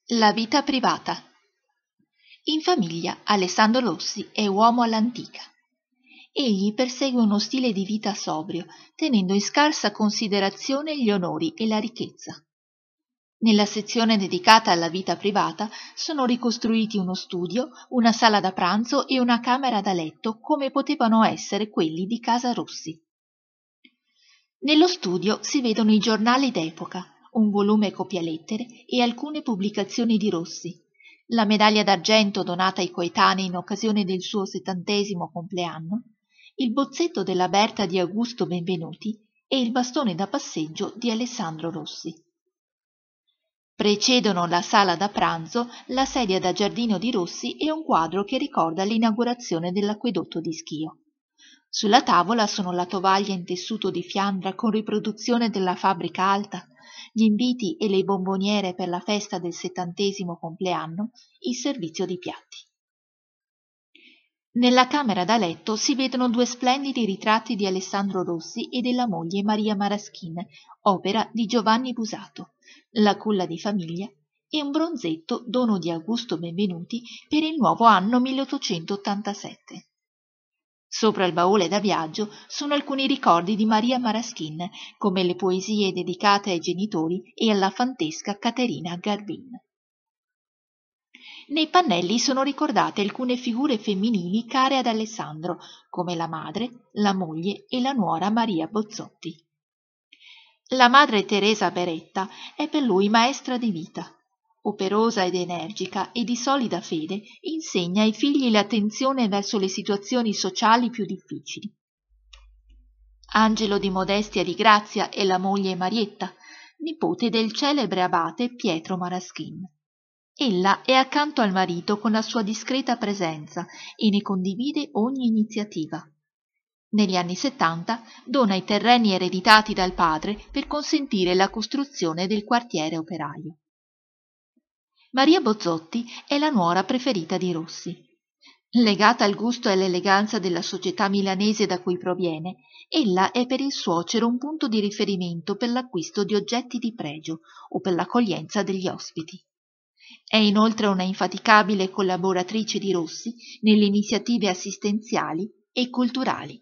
La vita privata. In famiglia Alessandro Rossi è uomo all'antica. Egli persegue uno stile di vita sobrio, tenendo in scarsa considerazione gli onori e la ricchezza. Nella sezione dedicata alla vita privata sono ricostruiti uno studio, una sala da pranzo e una camera da letto come potevano essere quelli di casa Rossi. Nello studio si vedono i giornali d'epoca, un volume copialettere e alcune pubblicazioni di Rossi, la medaglia d'argento donata ai coetanei in occasione del suo 70° compleanno, il bozzetto della Berta di Augusto Benvenuti e il bastone da passeggio di Alessandro Rossi. Precedono la sala da pranzo la sedia da giardino di Rossi e un quadro che ricorda l'inaugurazione dell'acquedotto di Schio. Sulla tavola sono la tovaglia in tessuto di fiandra con riproduzione della fabbrica alta, gli inviti e le bomboniere per la festa del 70° compleanno, il servizio di piatti. Nella camera da letto si vedono 2 splendidi ritratti di Alessandro Rossi e della moglie Maria Maraschin, opera di Giovanni Busato, La culla di famiglia, e un bronzetto dono di Augusto Benvenuti per il nuovo anno 1887. Sopra il baule da viaggio sono alcuni ricordi di Maria Maraschin, come le poesie dedicate ai genitori e alla fantesca Caterina Garbin. Nei pannelli sono ricordate alcune figure femminili care ad Alessandro, come la madre, la moglie e la nuora Maria Bozzotti. La madre Teresa Beretta è per lui maestra di vita. Operosa ed energica e di solida fede, insegna ai figli l'attenzione verso le situazioni sociali più difficili. Angelo di modestia e di grazia è la moglie Marietta, nipote del celebre abate Pietro Maraschin. Ella è accanto al marito con la sua discreta presenza e ne condivide ogni iniziativa. Negli anni 70 dona i terreni ereditati dal padre per consentire la costruzione del quartiere operaio. Maria Bozzotti è la nuora preferita di Rossi. Legata al gusto e all'eleganza della società milanese da cui proviene, ella è per il suocero un punto di riferimento per l'acquisto di oggetti di pregio o per l'accoglienza degli ospiti. È inoltre una infaticabile collaboratrice di Rossi nelle iniziative assistenziali e culturali.